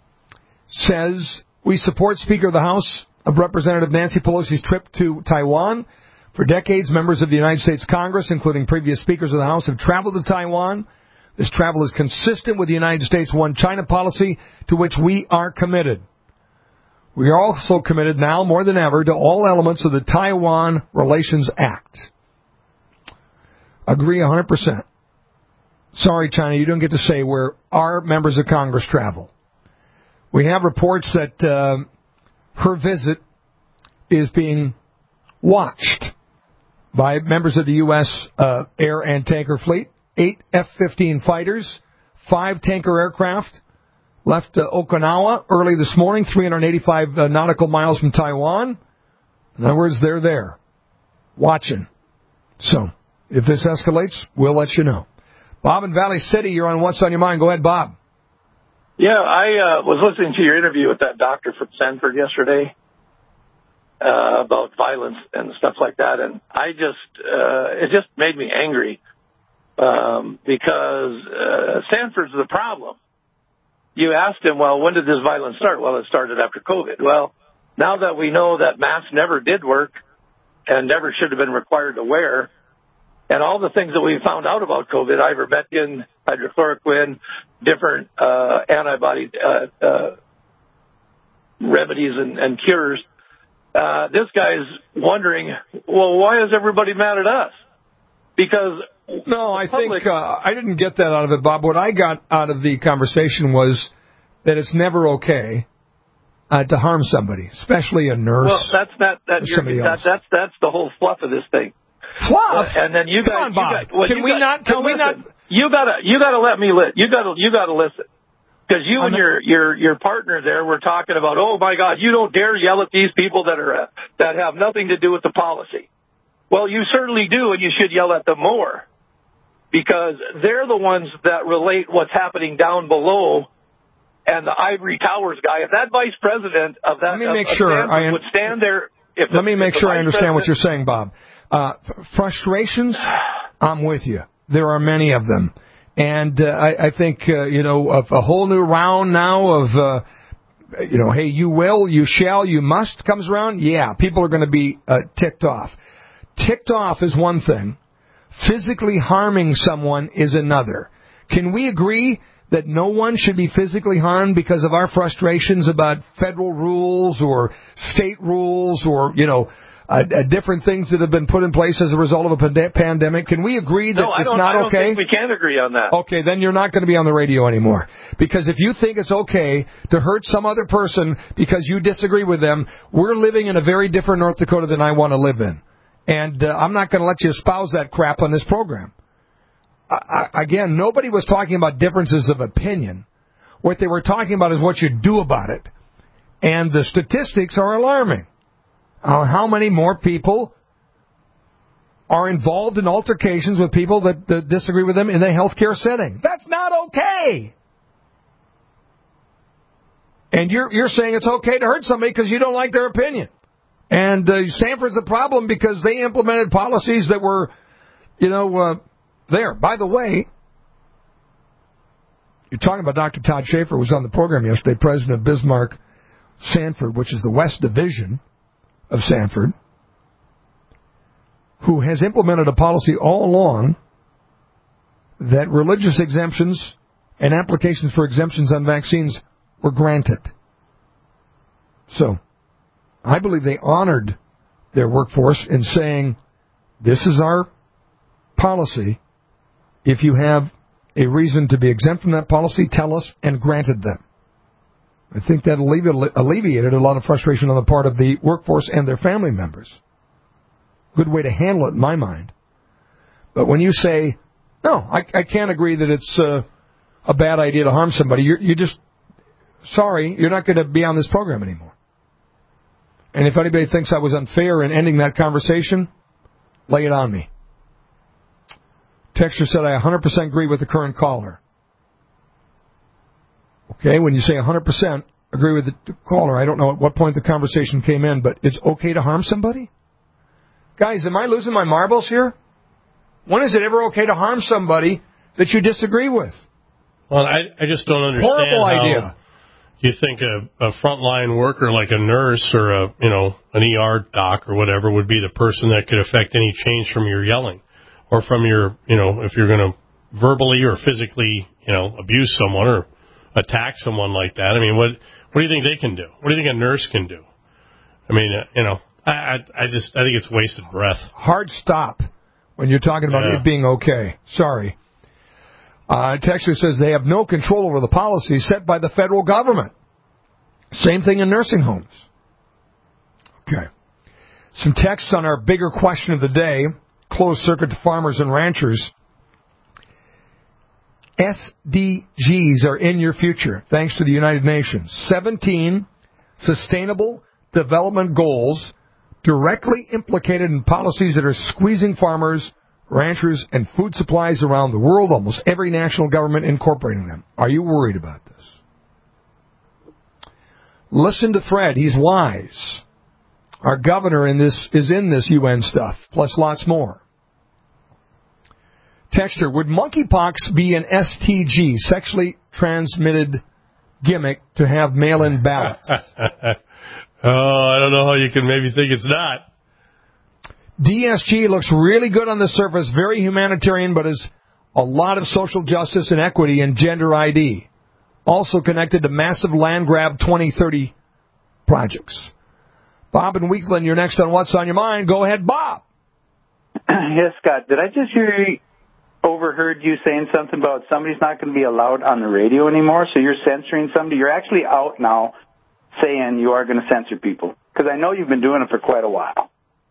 Says, we support Speaker of the House of Representative Nancy Pelosi's trip to Taiwan. For decades, members of the United States Congress, including previous speakers of the House, have traveled to Taiwan. This travel is consistent with the United States One China policy, to which we are committed. We are also committed now more than ever to all elements of the Taiwan Relations Act. Agree one hundred percent. Sorry, China, you don't get to say where our members of Congress travel. We have reports that uh, her visit is being watched by members of the U S uh, air and tanker fleet. Eight F fifteen fighters, five tanker aircraft left uh, Okinawa early this morning, three hundred eighty-five uh, nautical miles from Taiwan. In other words, they're there, watching. So, if this escalates, we'll let you know. Bob in Valley City, you're on What's on Your Mind. Go ahead, Bob. Yeah, I uh, was listening to your interview with that doctor from Sanford yesterday uh, about violence and stuff like that, and I just, uh, it just made me angry um, because uh, Sanford's the problem. You asked him, well, when did this violence start? Well, it started after COVID. Well, now that we know that masks never did work and never should have been required to wear, and all the things that we found out about COVID, ivermectin, hydrochloroquine, different uh, antibody uh, uh, remedies and, and cures, uh, this guy's wondering, well, why is everybody mad at us? Because no, I public... think uh, I didn't get that out of it, Bob. What I got out of the conversation was that it's never okay uh, to harm somebody, especially a nurse. Well, that's not that. You're, that that's that's the whole fluff of this thing. Fluff. Uh, and then you Come guys, on, Bob. you guys, well, can you we got, not? Can we listen, not? You gotta, you gotta let me li You gotta, you gotta listen. Because you I'm and your your your partner there were talking about, oh my God, you don't dare yell at these people that are uh, that have nothing to do with the policy. Well, you certainly do, and you should yell at them more, because they're the ones that relate what's happening down below. And the Ivory Towers guy, if that vice president of that let me make of, sure of I would stand there. If let the, me make sure I understand what you're saying, Bob. Uh, frustrations, I'm with you. There are many of them. And uh, I, I think, uh, you know, of a whole new round now of, uh, you know, hey, you will, you shall, you must comes around. Yeah, people are going to be uh, ticked off. Ticked off is one thing. Physically harming someone is another. Can we agree that no one should be physically harmed because of our frustrations about federal rules or state rules or, you know, Uh, uh, different things that have been put in place as a result of a pand- pandemic? Can we agree that no, I it's don't, not I don't okay? think we can agree on that. Okay, then you're not going to be on the radio anymore. Because if you think it's okay to hurt some other person because you disagree with them, we're living in a very different North Dakota than I want to live in. And uh, I'm not going to let you espouse that crap on this program. I, I, again, nobody was talking about differences of opinion. What they were talking about is what you do about it. And the statistics are alarming. Uh, how many more people are involved in altercations with people that, that disagree with them in the healthcare setting? That's not okay. And you're you're saying it's okay to hurt somebody because you don't like their opinion. And uh, Sanford's the problem because they implemented policies that were, you know, uh, there. By the way, you're talking about Doctor Todd Schaefer, who was on the program yesterday, president of Bismarck Sanford, which is the West Division of Sanford, who has implemented a policy all along that religious exemptions and applications for exemptions on vaccines were granted. So, I believe they honored their workforce in saying, this is our policy. If you have a reason to be exempt from that policy, tell us, and granted them. I think that alleviated a lot of frustration on the part of the workforce and their family members. Good way to handle it, in my mind. But when you say, no, I, I can't agree that it's uh, a bad idea to harm somebody, you're, you're just, sorry, you're not going to be on this program anymore. And if anybody thinks I was unfair in ending that conversation, lay it on me. Texter said, I one hundred percent agree with the current caller. Okay, when you say one hundred percent agree with the caller, I don't know at what point the conversation came in, but it's okay to harm somebody? Guys, am I losing my marbles here? When is it ever okay to harm somebody that you disagree with? Well, I, I just don't understand Horrible how idea. You think a, a frontline worker like a nurse or a, you know, an E R doc or whatever would be the person that could affect any change from your yelling or from your, you know, if you're going to verbally or physically, you know, abuse someone or attack someone like that. I mean, what what do you think they can do? What do you think a nurse can do? I mean, uh, you know, I, I I just I think it's wasted breath. Hard stop when you're talking about yeah. it being okay. Sorry. Uh, Texter says they have no control over the policies set by the federal government. Same thing in nursing homes. Okay. Some text on our bigger question of the day, closed circuit to farmers and ranchers. S D Gs are in your future, thanks to the United Nations. seventeen Sustainable Development Goals directly implicated in policies that are squeezing farmers, ranchers, and food supplies around the world, almost every national government incorporating them. Are you worried about this? Listen to Fred. He's wise. Our governor in this is in this U N stuff, plus lots more. Texture, would monkeypox be an S T G, sexually transmitted gimmick to have mail-in ballots? Oh, I don't know how you can maybe think it's not. D S G looks really good on the surface, very humanitarian, but is a lot of social justice and equity and gender I D. Also connected to massive land grab twenty thirty projects. Bob and Wheatland, you're next on What's on Your Mind. Go ahead, Bob. Yes, Scott. Did I just hear you, overheard you saying something about somebody's not going to be allowed on the radio anymore, so you're censoring somebody? You're actually out now saying you are going to censor people, because I know you've been doing it for quite a while.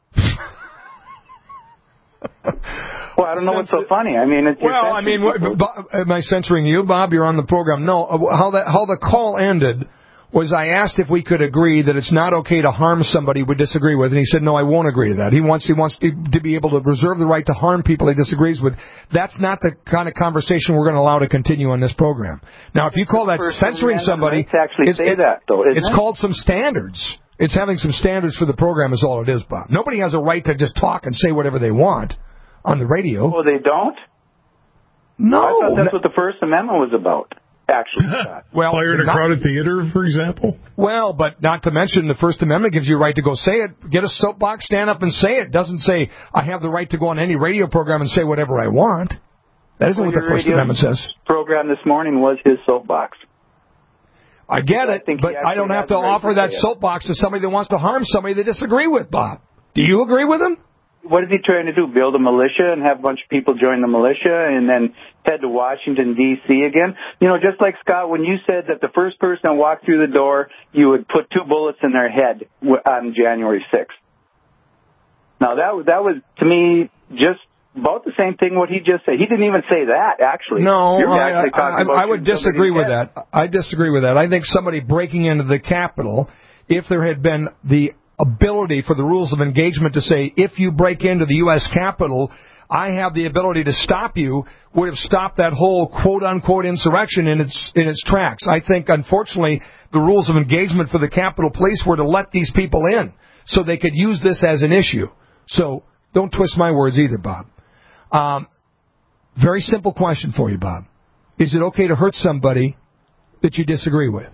Well, I don't know what's so funny. I mean, it's well, I mean, what, Bob, am I censoring you, Bob? You're on the program. No, how that how the call ended was I asked if we could agree that it's not okay to harm somebody we disagree with, and he said, no, I won't agree to that. He wants he wants to, to be able to reserve the right to harm people he disagrees with. That's not the kind of conversation we're going to allow to continue on this program. Now, if you call that censoring somebody, to actually it's, say it's, that, though, isn't it's it? called some standards. It's having some standards for the program is all it is, Bob. Nobody has a right to just talk and say whatever they want on the radio. Oh, they don't? No. I thought that's what the First Amendment was about, actually. well, Fire in a not, crowded theater, for example? Well, but not to mention the First Amendment gives you a right to go say it. Get a soapbox, stand up and say it. It doesn't say I have the right to go on any radio program and say whatever I want. That isn't well, what the First Amendment says. Program this morning was his soapbox. I get it, I but I don't have to offer that soapbox to somebody that wants to harm somebody they disagree with, Bob. Do you agree with him? What is he trying to do, build a militia and have a bunch of people join the militia and then head to Washington, D C again? You know, just like, Scott, when you said that the first person that walked through the door, you would put two bullets in their head on January sixth. Now, that, that was, to me, just about the same thing what he just said. He didn't even say that, actually. No, You're I, actually I, I, I would disagree with head. that. I disagree with that. I think somebody breaking into the Capitol, if there had been the ability for the rules of engagement to say, if you break into the U S Capitol, I have the ability to stop you, would have stopped that whole quote-unquote insurrection in its in its tracks. I think, unfortunately, the rules of engagement for the Capitol Police were to let these people in so they could use this as an issue. So don't twist my words either, Bob. Um, very simple question for you, Bob. Is it okay to hurt somebody that you disagree with?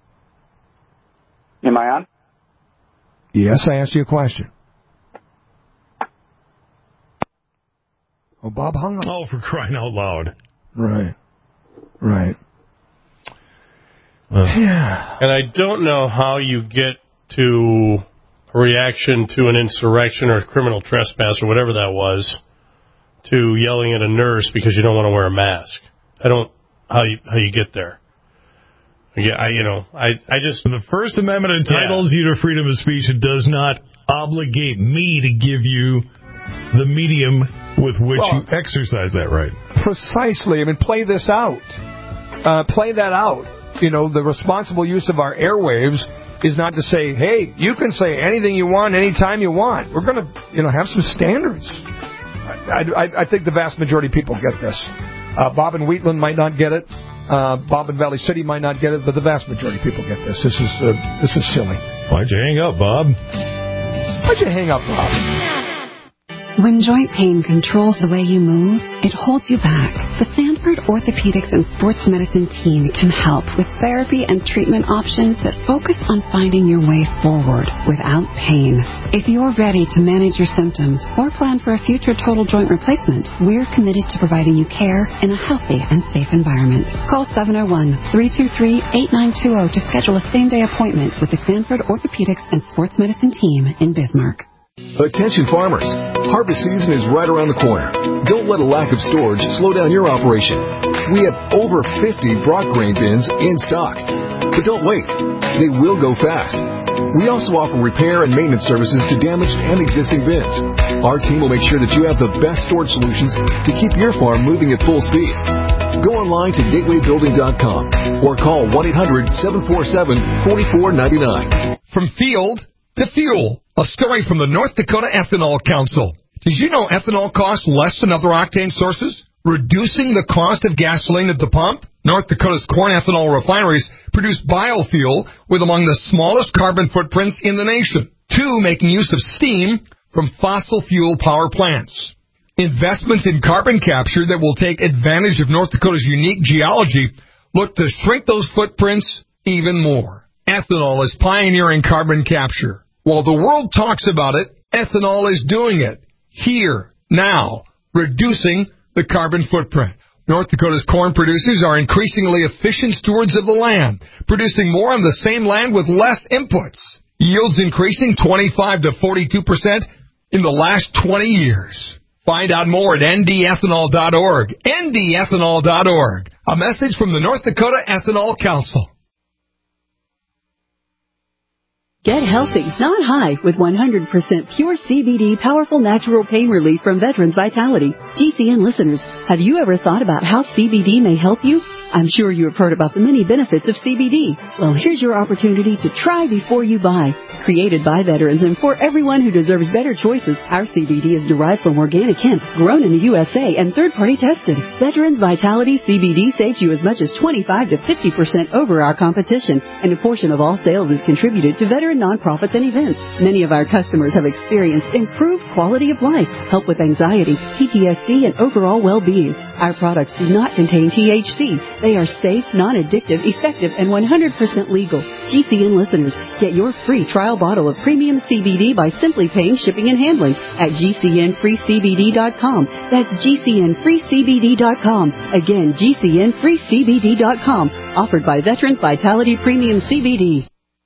Am I on? Yes, I asked you a question. Oh, Bob hung up. Oh, for crying out loud. Right. Right. Uh, yeah. And I don't know how you get to a reaction to an insurrection or a criminal trespass or whatever that was to yelling at a nurse because you don't want to wear a mask. I don't how you how you get there. Yeah, I you know I I just the First Amendment entitles yeah. you to freedom of speech. It does not obligate me to give you the medium with which well, you exercise that right. Precisely. I mean, play this out. Uh, play that out. You know, the responsible use of our airwaves is not to say, hey, you can say anything you want anytime you want. We're going to, you know, have some standards. I, I, I think the vast majority of people get this. Uh, Bob and Wheatland might not get it. Uh, Bob and Valley City might not get it, but the vast majority of people get this. This is uh, this is silly. Why'd you hang up, Bob? Why'd you hang up, Bob? When joint pain controls the way you move, it holds you back. The Sanford Orthopedics and Sports Medicine team can help with therapy and treatment options that focus on finding your way forward without pain. If you're ready to manage your symptoms or plan for a future total joint replacement, we're committed to providing you care in a healthy and safe environment. Call seven oh one, three two three, eight nine two zero to schedule a same-day appointment with the Sanford Orthopedics and Sports Medicine team in Bismarck. Attention farmers, harvest season is right around the corner. Don't let a lack of storage slow down your operation. We have over fifty Brock grain bins in stock. But don't wait. They will go fast. We also offer repair and maintenance services to damaged and existing bins. Our team will make sure that you have the best storage solutions to keep your farm moving at full speed. Go online to gateway building dot com or call one eight hundred seven four seven four four nine nine. From field to fuel, a story from the North Dakota Ethanol Council. Did you know ethanol costs less than other octane sources, reducing the cost of gasoline at the pump? North Dakota's corn ethanol refineries produce biofuel with among the smallest carbon footprints in the nation. Two, making use of steam from fossil fuel power plants. Investments in carbon capture that will take advantage of North Dakota's unique geology look to shrink those footprints even more. Ethanol is pioneering carbon capture. While the world talks about it, ethanol is doing it. Here, now, reducing the carbon footprint. North Dakota's corn producers are increasingly efficient stewards of the land, producing more on the same land with less inputs. Yields increasing twenty-five to forty-two percent in the last twenty years. Find out more at N D ethanol dot org. N D ethanol dot org. A message from the North Dakota Ethanol Council. Get healthy, not high, with one hundred percent pure C B D powerful natural pain relief from Veterans Vitality. G C N listeners, have you ever thought about how C B D may help you? I'm sure you have heard about the many benefits of C B D. Well, here's your opportunity to try before you buy. Created by veterans and for everyone who deserves better choices, our C B D is derived from organic hemp, grown in the U S A, and third-party tested. Veterans Vitality C B D saves you as much as twenty-five to fifty percent over our competition, and a portion of all sales is contributed to veteran nonprofits and events. Many of our customers have experienced improved quality of life, help with anxiety, P T S D, and overall well-being. Our products do not contain T H C. They are safe, non-addictive, effective, and one hundred percent legal. G C N listeners, get your free trial bottle of premium C B D by simply paying shipping and handling at G C N free C B D dot com. That's G C N free C B D dot com. Again, G C N free C B D dot com. Offered by Veterans Vitality Premium C B D.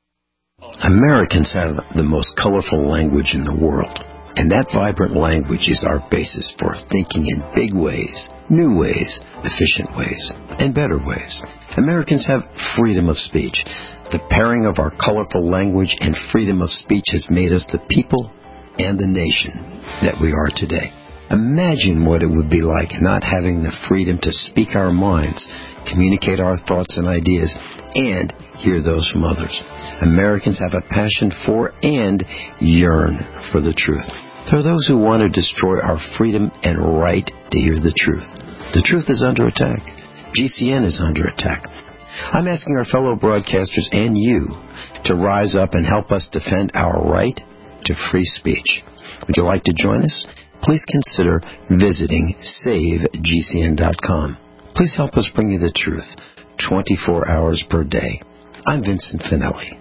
Americans have the most colorful language in the world. And that vibrant language is our basis for thinking in big ways, new ways, efficient ways, and better ways. Americans have freedom of speech. The pairing of our colorful language and freedom of speech has made us the people and the nation that we are today. Imagine what it would be like not having the freedom to speak our minds, communicate our thoughts and ideas, and hear those from others. Americans have a passion for and yearn for the truth. There are those who want to destroy our freedom and right to hear the truth. The truth is under attack. G C N is under attack. I'm asking our fellow broadcasters and you to rise up and help us defend our right to free speech. Would you like to join us? Please consider visiting save G C N dot com. Please help us bring you the truth twenty-four hours per day. I'm Vincent Finelli.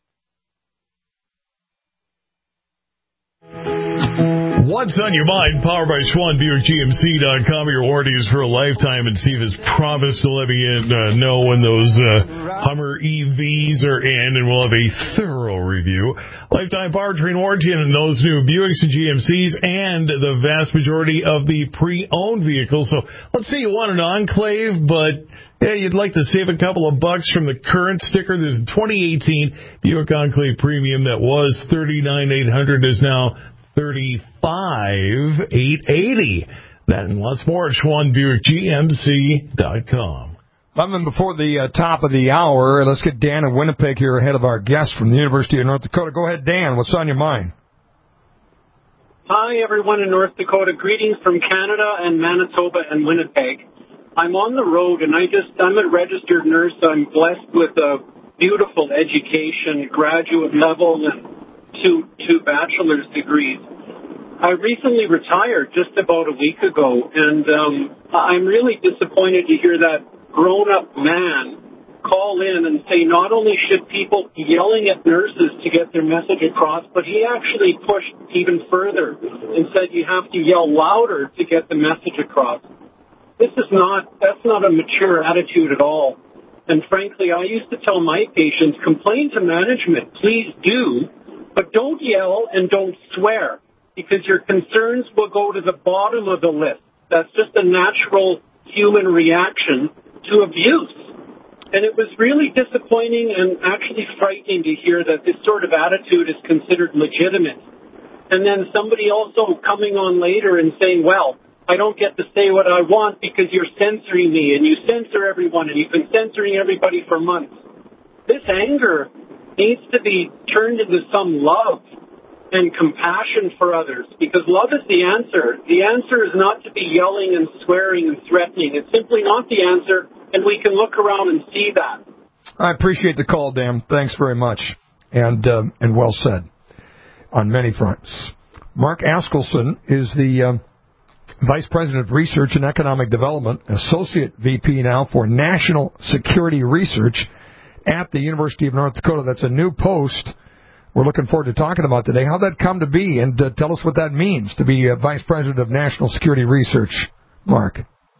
What's on your mind? Powered by Schwann Buick G M C dot com. Your warranty is for a lifetime, and Steve has promised to let me in, uh, know when those uh, Hummer E Vs are in, and we'll have a thorough review. Lifetime powertrain warranty on those new Buicks and G M Cs, and the vast majority of the pre-owned vehicles. So let's say you want an Enclave, but yeah, you'd like to save a couple of bucks from the current sticker. There's a twenty eighteen Buick Enclave Premium that was thirty-nine thousand eight hundred dollars, is now thirty-five thousand eight hundred eighty dollars. That and lots more at Schwann Buick G M C dot com. Eleven before the uh, top of the hour. Let's get Dan in Winnipeg here ahead of our guest from the University of North Dakota. Go ahead, Dan. What's on your mind? Hi, everyone in North Dakota. Greetings from Canada and Manitoba and Winnipeg. I'm on the road, and I just, I'm a registered nurse. I'm blessed with a beautiful education, graduate level, and two, two bachelor's degrees. I recently retired just about a week ago, and um, I'm really disappointed to hear that grown-up man call in and say not only should people be yelling at nurses to get their message across, but he actually pushed even further and said you have to yell louder to get the message across. This is not, that's not a mature attitude at all. And frankly, I used to tell my patients, complain to management, please do, but don't yell and don't swear, because your concerns will go to the bottom of the list. That's just a natural human reaction to abuse. And it was really disappointing and actually frightening to hear that this sort of attitude is considered legitimate. And then somebody also coming on later and saying, well, I don't get to say what I want because you're censoring me, and you censor everyone, and you've been censoring everybody for months. This anger needs to be turned into some love and compassion for others, because love is the answer. The answer is not to be yelling and swearing and threatening. It's simply not the answer, and we can look around and see that. I appreciate the call, Dan. Thanks very much, and uh, and well said on many fronts. Mark Askelson is the uh, Vice President of Research and Economic Development, Associate V P now for National Security Research at the University of North Dakota. That's a new post we're looking forward to talking about today. How'd that come to be? And uh, tell us what that means to be uh, Vice President of National Security Research, Mark.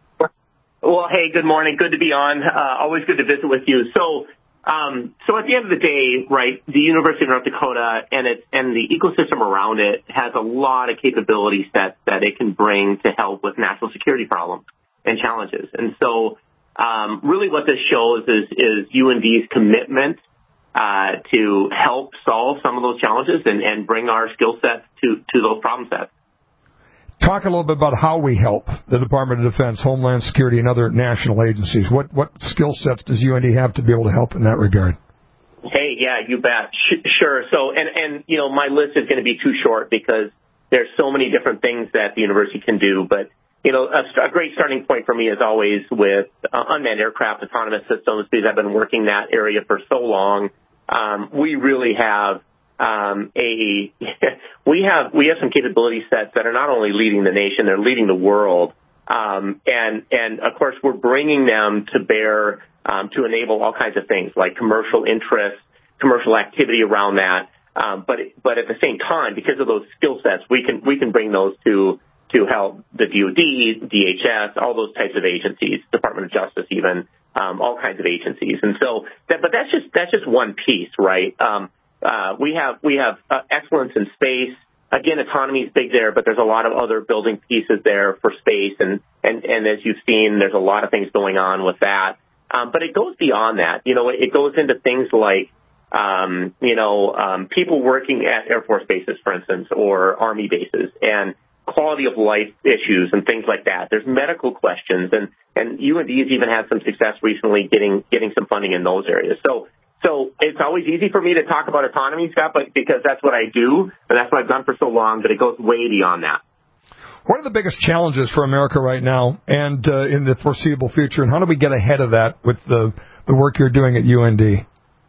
Well, hey, good morning. Good to be on. Uh, always good to visit with you. So, um, so at the end of the day, right, the University of North Dakota and it and the ecosystem around it has a lot of capability sets that it can bring to help with national security problems and challenges. And so, um, really, what this shows is is U N D's commitment uh, to help solve some of those challenges and, and bring our skill sets to to those problem sets. Talk a little bit about how we help the Department of Defense, Homeland Security, and other national agencies. What what skill sets does U N D have to be able to help in that regard? Hey, yeah, you bet. Sh- sure. So, and, and, you know, my list is going to be too short because there's so many different things that the university can do. But, you know, a, a great starting point for me is always with uh, unmanned aircraft autonomous systems, because I've been working that area for so long. Um, we really have Um, a we have we have some capability sets that are not only leading the nation, they're leading the world, um, and and of course we're bringing them to bear um, to enable all kinds of things like commercial interests, commercial activity around that. Um, but but at the same time, because of those skill sets, we can we can bring those to to help the D O D, D H S, all those types of agencies, Department of Justice, even um, all kinds of agencies. And so, that, but that's just that's just one piece, right? Um, Uh, we have we have uh, excellence in space. Again, autonomy is big there, but there's a lot of other building pieces there for space. And, and, and as you've seen, there's a lot of things going on with that. Um, but it goes beyond that. You know, it, it goes into things like, um, you know, um, people working at Air Force bases, for instance, or Army bases, and quality of life issues and things like that. There's medical questions, and, and U N D has even had some success recently getting getting some funding in those areas. So. So it's always easy for me to talk about autonomy, Scott, but because that's what I do, and that's what I've done for so long, but it goes way beyond that. What are the biggest challenges for America right now and uh, in the foreseeable future, and how do we get ahead of that with the, the work you're doing at U N D?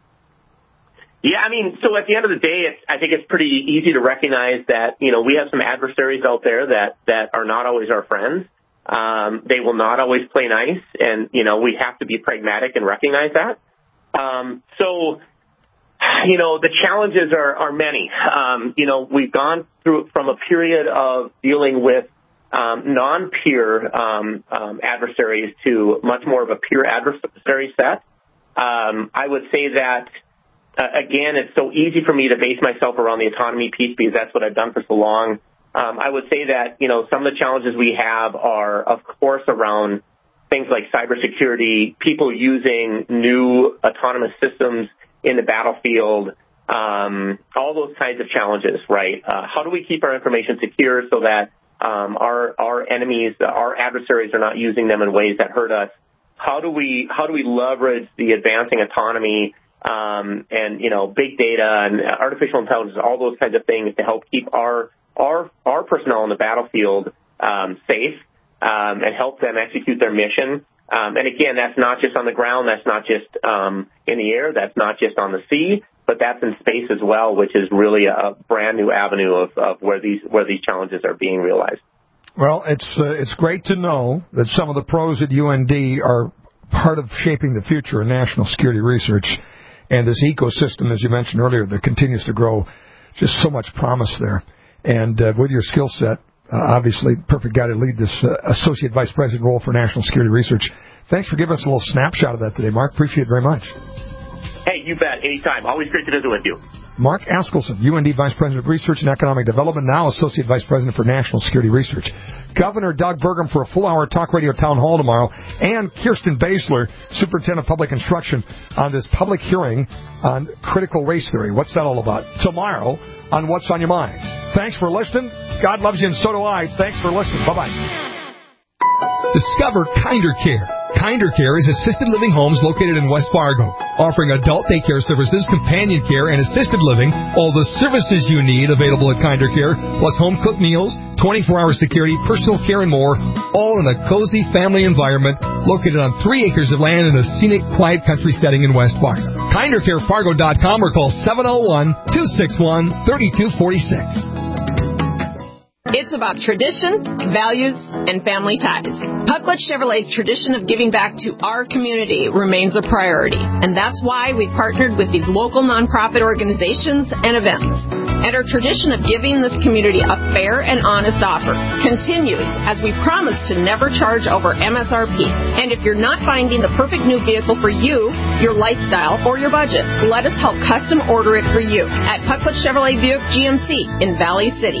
Yeah, I mean, so at the end of the day, it's, I think it's pretty easy to recognize that, you know, we have some adversaries out there that, that are not always our friends. Um, they will not always play nice, and, you know, we have to be pragmatic and recognize that. Um, so, you know, the challenges are, are many. Um, you know, we've gone through from a period of dealing with um, non-peer um, um, adversaries to much more of a peer adversary set. Um, I would say that, uh, again, it's so easy for me to base myself around the autonomy piece because that's what I've done for so long. Um, I would say that, you know, some of the challenges we have are, of course, around things like cybersecurity, people using new autonomous systems in the battlefield, um, all those kinds of challenges, right? Uh, how do we keep our information secure so that um, our our enemies, our adversaries, are not using them in ways that hurt us? How do we how do we leverage the advancing autonomy um, and you know big data and artificial intelligence, all those kinds of things to help keep our our our personnel on the battlefield um, safe? Um, and help them execute their mission. Um, and again, that's not just on the ground, that's not just um, in the air, that's not just on the sea, but that's in space as well, which is really a brand new avenue of, of where these where these challenges are being realized. Well, it's uh, it's great to know that some of the pros at U N D are part of shaping the future in national security research, and this ecosystem, as you mentioned earlier, that continues to grow. Just so much promise there. And uh, with your skill set, Uh, obviously, perfect guy to lead this uh, Associate Vice President role for National Security Research. Thanks for giving us a little snapshot of that today, Mark. Appreciate it very much. Hey, you bet. Anytime. Always great to visit with you. Mark Askelson, U N D Vice President of Research and Economic Development, now Associate Vice President for National Security Research. Governor Doug Burgum for a full-hour talk radio town hall tomorrow, and Kirsten Basler, Superintendent of Public Instruction, on this public hearing on critical race theory. What's that all about? Tomorrow on What's on Your Mind. Thanks for listening. God loves you, and so do I. Thanks for listening. Bye-bye. Discover Kinder Care. Kinder Care is assisted living homes located in West Fargo, offering adult daycare services, companion care, and assisted living. All the services you need available at Kinder Care, plus home-cooked meals, twenty-four hour security, personal care, and more, all in a cozy family environment located on three acres of land in a scenic, quiet country setting in West Fargo. kinder care fargo dot com or call seven oh one, two six one, three two four six. It's about tradition, values, and family ties. Pucklet Chevrolet's tradition of giving back to our community remains a priority, and that's why we partnered with these local nonprofit organizations and events. And our tradition of giving this community a fair and honest offer continues as we promise to never charge over M S R P. And if you're not finding the perfect new vehicle for you, your lifestyle, or your budget, let us help custom order it for you at Pucklet Chevrolet Buick G M C in Valley City.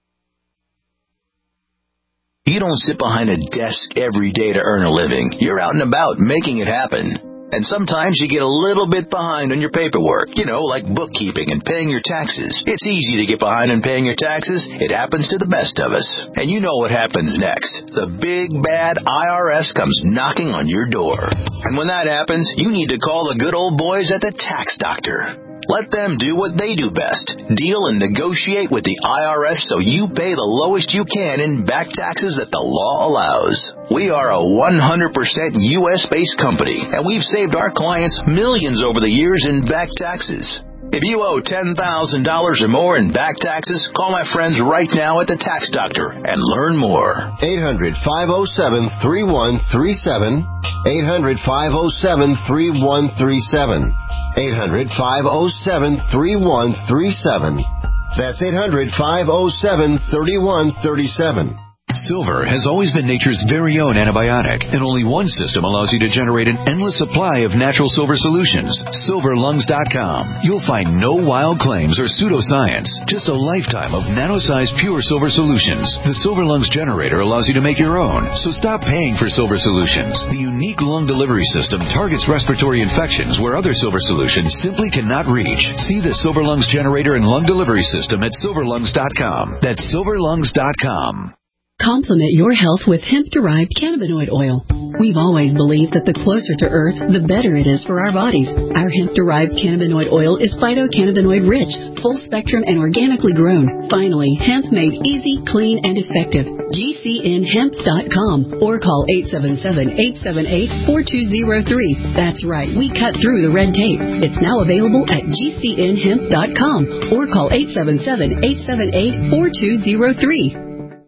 You don't sit behind a desk every day to earn a living. You're out and about making it happen. And sometimes you get a little bit behind on your paperwork, you know, like bookkeeping and paying your taxes. It's easy to get behind on paying your taxes. It happens to the best of us. And you know what happens next. The big, bad I R S comes knocking on your door. And when that happens, you need to call the good old boys at the Tax Doctor. Let them do what they do best. Deal and negotiate with the I R S so you pay the lowest you can in back taxes that the law allows. We are a one hundred percent U S-based company, and we've saved our clients millions over the years in back taxes. If you owe ten thousand dollars or more in back taxes, call my friends right now at the Tax Doctor and learn more. eight hundred, five oh seven, three one three seven. eight hundred, five oh seven, three one three seven. eight hundred, five oh seven, three one three seven. That's eight hundred, five oh seven, three one three seven. Silver has always been nature's very own antibiotic, and only one system allows you to generate an endless supply of natural silver solutions. silver lungs dot com. You'll find no wild claims or pseudoscience, just a lifetime of nano-sized pure silver solutions. The Silver Lungs generator allows you to make your own, so stop paying for silver solutions. The unique lung delivery system targets respiratory infections where other silver solutions simply cannot reach. See the Silver Lungs generator and lung delivery system at silver lungs dot com. That's silver lungs dot com. Complement your health with hemp-derived cannabinoid oil. We've always believed that the closer to Earth, the better it is for our bodies. Our hemp-derived cannabinoid oil is phytocannabinoid-rich, full-spectrum, and organically grown. Finally, hemp made easy, clean, and effective. G C N hemp dot com or call eight seven seven, eight seven eight, four two zero three. That's right, we cut through the red tape. It's now available at G C N hemp dot com or call eight seven seven, eight seven eight, four two zero three.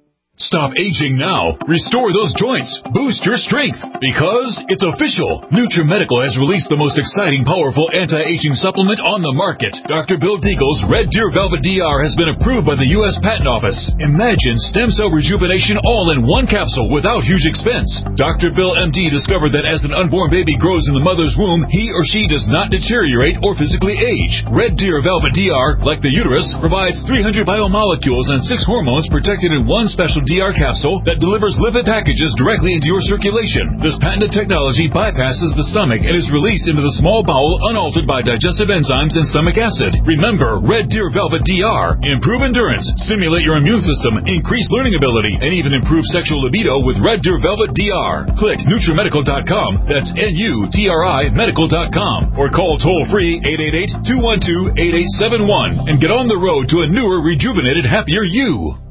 Stop aging now. Restore those joints. Boost your strength. Because it's official. NutriMedical has released the most exciting, powerful anti-aging supplement on the market. Doctor Bill Deagle's Red Deer Velvet D R has been approved by the U S Patent Office. Imagine stem cell rejuvenation all in one capsule without huge expense. Doctor Bill M D discovered that as an unborn baby grows in the mother's womb, he or she does not deteriorate or physically age. Red Deer Velvet D R, like the uterus, provides three hundred biomolecules and six hormones protected in one special D R capsule that delivers lipid packages directly into your circulation. This patented technology bypasses the stomach and is released into the small bowel unaltered by digestive enzymes and stomach acid. Remember, Red Deer Velvet D R. Improve endurance, stimulate your immune system, increase learning ability, and even improve sexual libido with Red Deer Velvet D R. Click NutriMedical dot com. That's N U T R I medical dot com. Or call toll-free eight eight eight, two one two, eight eight seven one and get on the road to a newer, rejuvenated, happier you.